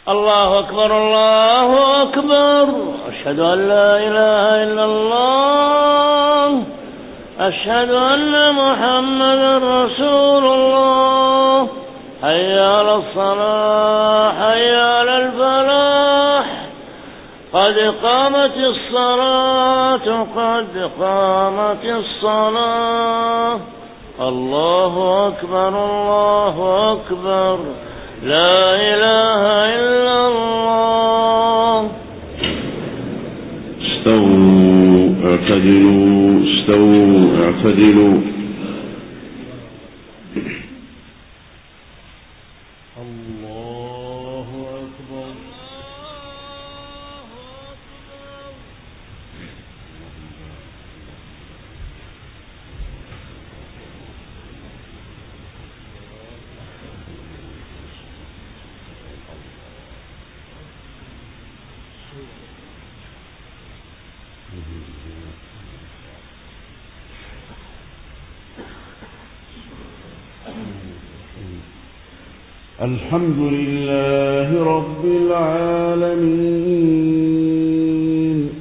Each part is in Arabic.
الله أكبر الله أكبر. أشهد أن لا إله إلا الله. أشهد أن محمدا رسول الله. حي على الصلاة حي على الفلاح. قد قامت الصلاة قد قامت الصلاة. الله أكبر الله أكبر. لا إله إلا الله. استووا اعتدلوا استووا اعتدلوا. الله أكبر. الحمد لله رب العالمين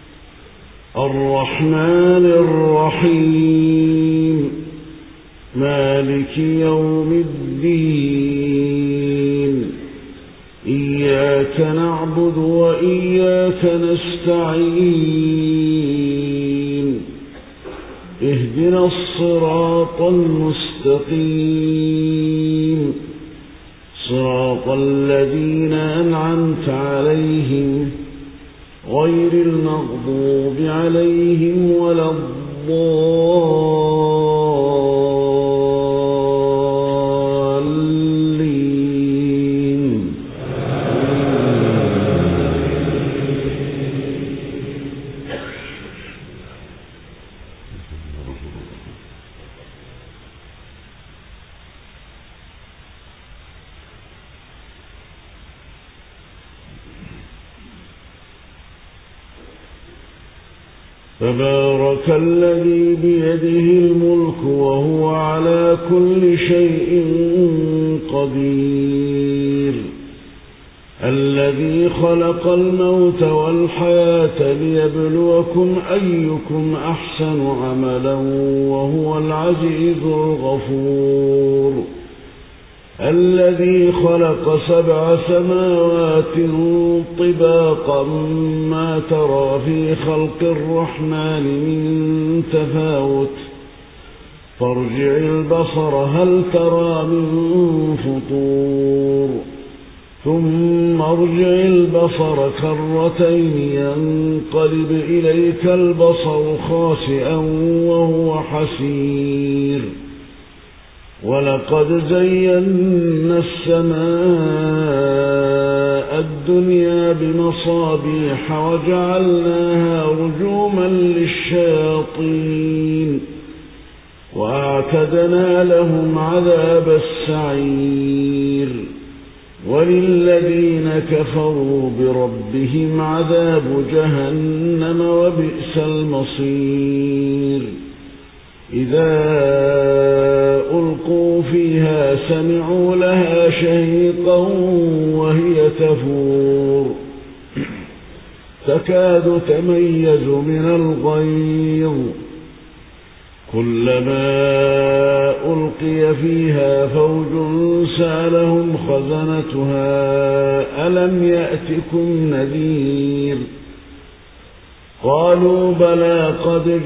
الرحمن الرحيم مالك يوم الدين. إياك نعبد وإياك نستعين. اهدنا الصراط المستقيم صراط الذين أنعمت عليهم غير المغضوب عليهم ولا الضالين. تبارك الذي بيده الملك وهو على كل شيء قدير. الذي خلق الموت والحياة ليبلوكم أيكم أحسن عملا وهو العزيز الغفور. الذي خلق 7 سماوات طباقا ما ترى في خلق الرحمن من تفاوت فارجع البصر هل ترى من فطور ثم ارجع البصر كرتين ينقلب إليك البصر خاسئا وهو حسير. ولقد زينا السماء الدنيا بمصابيح وجعلناها رجوما للشياطين وأعتدنا لهم عذاب السعير. وللذين كفروا بربهم عذاب جهنم وبئس المصير. إذا ألقوا فيها سمعوا لها شهيقا وهي تفور تكاد تميز من الغيظ. كلما ألقي فيها فوج سألهم خزنتها ألم يأتكم نذير. قالوا بلى قد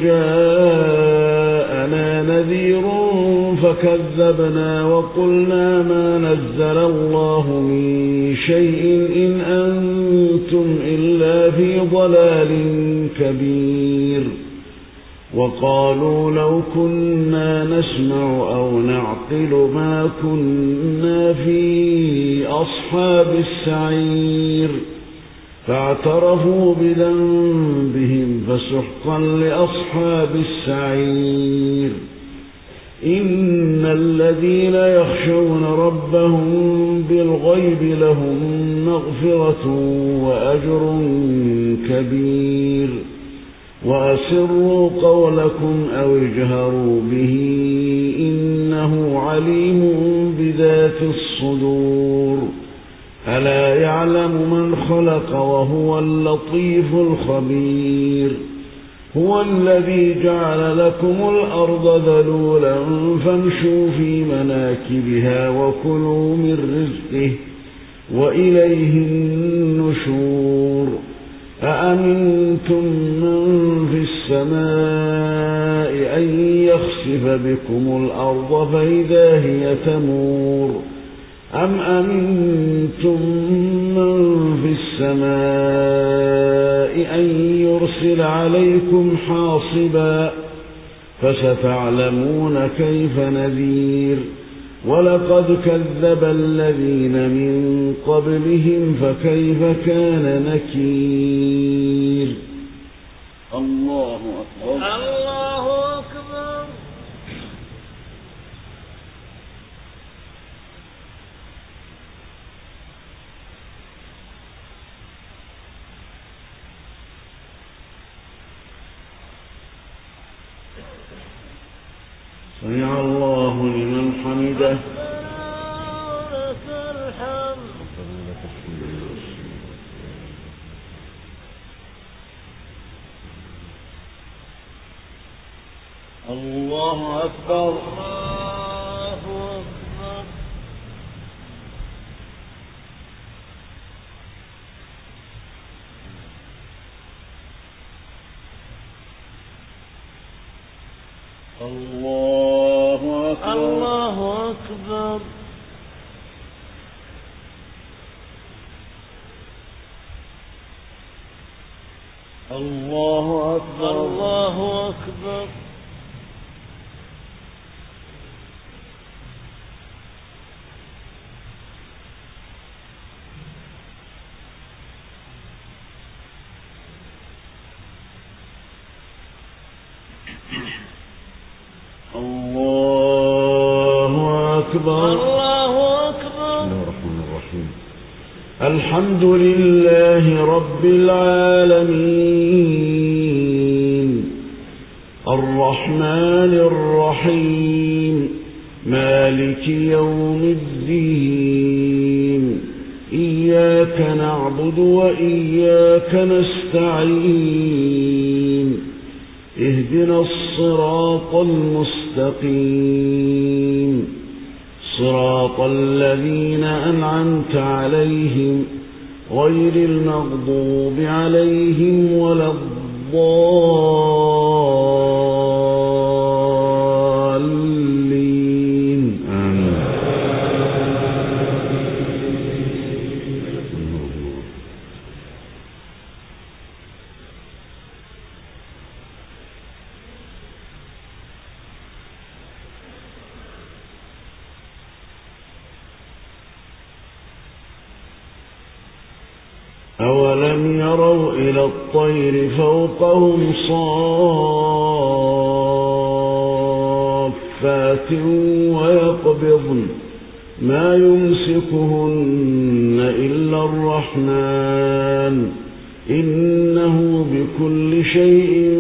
جاءنا نذير فكذبنا وقلنا ما نزل الله من شيء إن أنتم إلا في ضلال كبير. وقالوا لو كنا نسمع أو نعقل ما كنا في أصحاب السعير. فاعترفوا بذنبهم فسحقا لأصحاب السعير. إن الذين يخشون ربهم بالغيب لهم مغفرة وأجر كبير. وأسروا قولكم أو اجهروا به إنه عليم بذات الصدور. ألا يعلم من خلق وهو اللطيف الخبير هو الذي جعل لكم الأرض ذلولا فامشوا في مناكبها وكلوا من رزقه وإليه النشور أأمنتم من في السماء أن يخسف بكم الأرض فإذا هي تمور أم أمنتم من في السماء أن يرسل عليكم حاصبا فستعلمون كيف نذير ولقد كذب الذين من قبلهم فكيف كان نكير الله أكبر الله أكبر سمع الله لمن حمده لك الحمد الله أكبر الله أكبر الله أكبر الله أكبر الله أكبر الله أكبر الله أكبر الله أكبر بسم الله الرحمن الرحيم الحمد لله رب العالمين الرحمن الرحيم مالك يوم الدين إياك نعبد وإياك نستعين اهدنا الصراط المستقيم صراط الذين أنعمت عليهم غير المغضوب عليهم ولا الضالين آمين أولم يروا إلى الطير فوقهم صافات ويقبضن ما يمسكهن إلا الرحمن إنه بكل شيء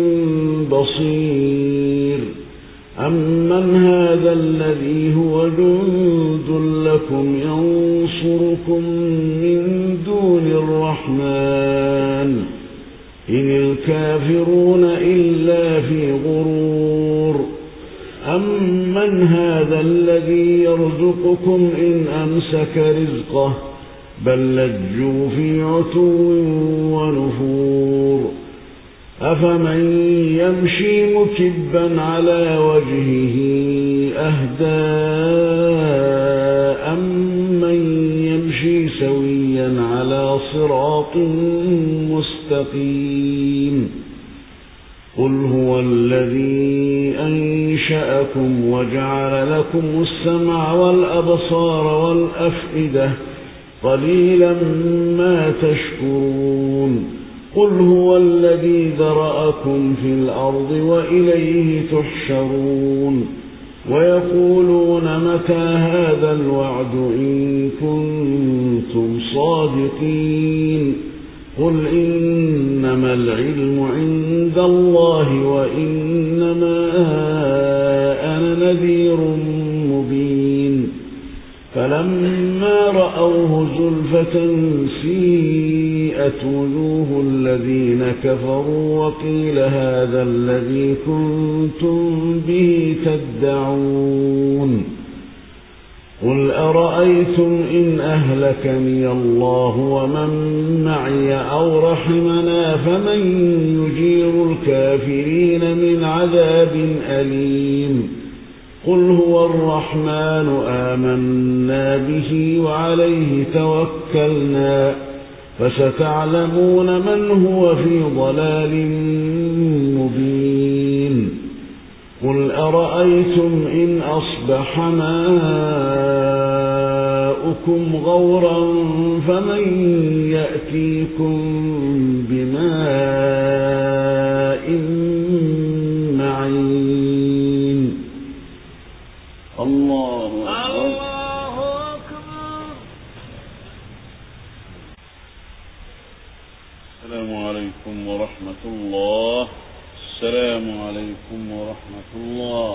بصير أمن هذا الذي هو جند لكم ينصركم من دون الرحمن إن الكافرون إلا في غرور أمن هذا الذي يرزقكم إن أمسك رزقه بل لجوا في عتو ونفور أفمن يمشي مكبا على وجهه أهدى أمن يمشي سويا على صراط مستقيم قل هو الذي أنشأكم وجعل لكم السمع والأبصار والأفئدة قليلا ما تشكرون قل هو الذي ذرأكم في الأرض وإليه تحشرون ويقولون متى هذا الوعد إن كنتم صادقين قل إنما العلم عند الله وإنما أنا نذير مبين فلما رأوه زلفة سيئت وجوه الذين كفروا وقيل هذا الذي كنتم به تدعون قل أرأيتم إن أهلكني الله ومن معي أو رحمنا فمن يجير الكافرين من عذاب أليم قل هو الرحمن آمنا به وعليه توكلنا فستعلمون من هو في ضلال مبين قل أرأيتم إن أصبح ماؤكم غورا فمن يأتيكم بماء معين الله أكبر. السلام عليكم ورحمة الله. السلام عليكم ورحمة الله.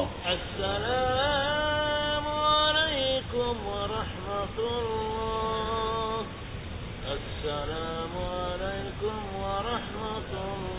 السلام عليكم ورحمة الله. السلام عليكم ورحمة الله.